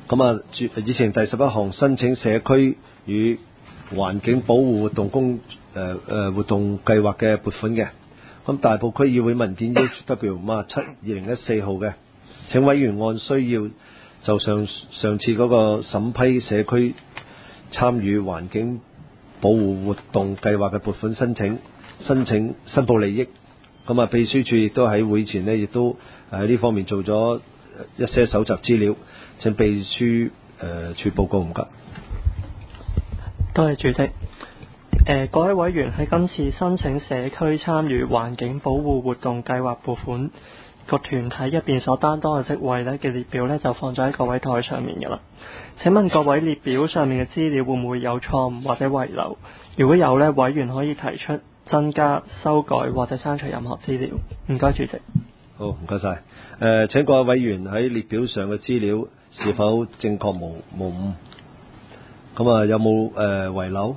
咁啊，議程第11項申請社區與環境保護活動活動計劃嘅撥款嘅。咁大埔區議會文件 HW57/2014 號嘅，請委員按需要就上次嗰個審批社區參與環境保護活動計劃嘅撥款申請申報利益。咁啊，秘書處亦都喺會前呢，亦都喺呢方面做咗一些搜集資料，請秘書處報告，唔該。 多謝主席。各位委員喺今次申請社區參與環境保護活動計劃撥款個團體入邊所擔當嘅職位呢嘅列表呢，就放咗喺各位台上面嘅啦。請問各位列表上面嘅資料會唔會有錯誤或者遺漏？如果有呢，委員可以提出增加、修改或者刪除任何資料。唔該，主席。 好，唔該晒。請各位委員喺列表上嘅資料是否正確無誤？咁啊，有冇遺漏？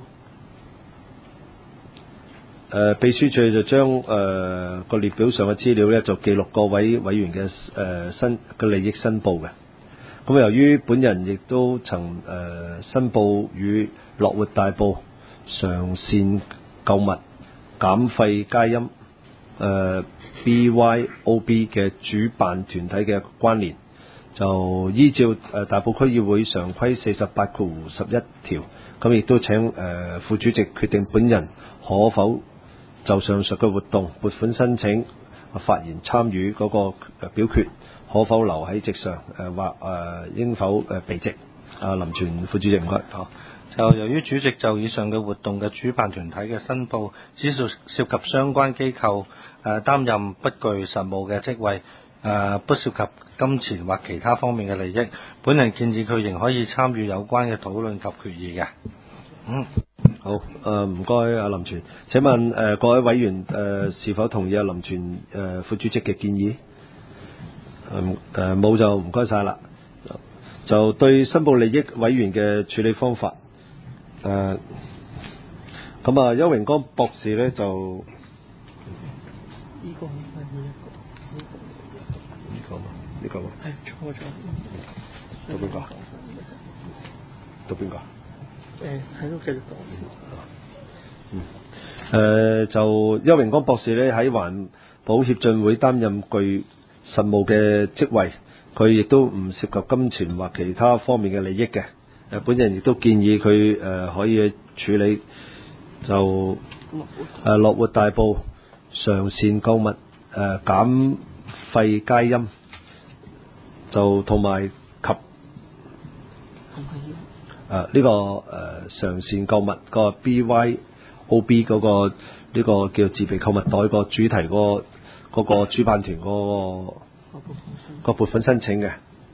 秘書處就將個列表上嘅資料呢，就記錄各位委員嘅利益申報嘅。咁由於本人亦都曾申報與樂活大埔常善購物減廢佳音BYOB 嘅主辦團體嘅關聯，就依照大埔區議會常規48/11條，咁亦都請副主席決定本人可否就上述嘅活動撥款申請發言參與嗰個表決，可否留喺席上或應否避席？林全副主席，唔該。 好，就由於主席就以上嘅活動嘅主辦團體嘅申報，只涉及相關機構擔任不具實務嘅職位，不涉及金錢或其他方面嘅利益，本人建議佢仍可以參與有關嘅討論及決議嘅。 好，唔該，林全。請問各位委員是否同意林全副主席嘅建議？冇就唔該晒啦。就對申報利益委員嘅處理方法，咁啊，邱榮光博士呢，就呢個嘛，係錯咗。到邊個？到邊個？喺度繼續講。就邱榮光博士呢，喺環保協進會擔任具實務嘅職位，佢亦都唔涉及金錢或其他方面嘅利益嘅。本人亦都建議佢可以處理就樂活大埔常善購物減廢佳音，就同埋及呢個常善購物個 BYOB 嗰個呢個叫自備購物袋個主題嗰個主辦團個撥款申請嘅。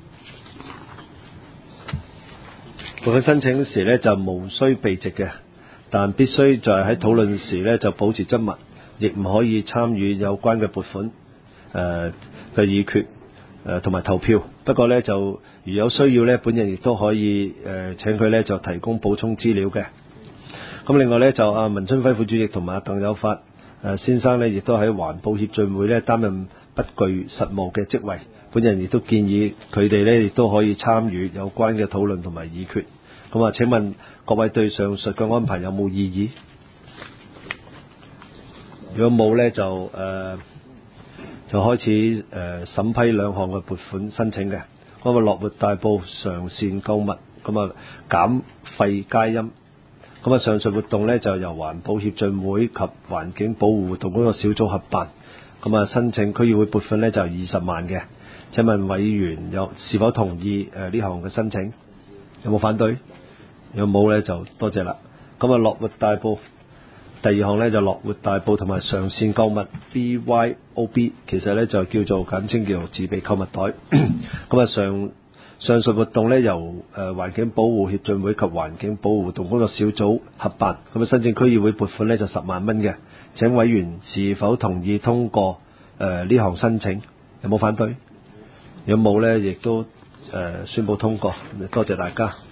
撥款申請時呢，就無需避席嘅，但必須就係喺討論時呢，就保持緘默，亦唔可以參與有關嘅撥款嘅議決同埋投票。不過呢，就如有需要呢，本人亦都可以請佢呢，就提供補充資料嘅。咁另外呢，就文春輝副主席同埋鄧有發先生呢，亦都喺環保協進會呢擔任不具實務嘅職位。本人亦都建議佢哋呢，亦都可以參與有關嘅討論同埋議決。咁啊，請問各位對上述嘅安排有冇異議？如果冇呢，就開始審批兩項嘅撥款申請嘅。咁啊，樂活大埔常善購物，咁啊減廢佳音。咁啊，上述活動呢，就由環保協進會及環境保護活動工作小組合辦。咁啊，申請區議會撥款呢，就20萬嘅。請問委員是否同意呢項嘅申請？有冇反對？有冇呢？就多謝啦。咁啊，樂活大埔第二項呢，就樂活大埔同埋常善購物 BYOB， 其實呢，就叫做簡稱叫做自備購物袋。咁啊，上述活動呢，由環境保護協進會及環境保護活動工作小組合辦。咁啊，申請區議會撥款呢，就10萬蚊嘅。請委員是否同意通過呢項申請？有冇反對？有冇呢？亦都宣佈通過。多謝大家。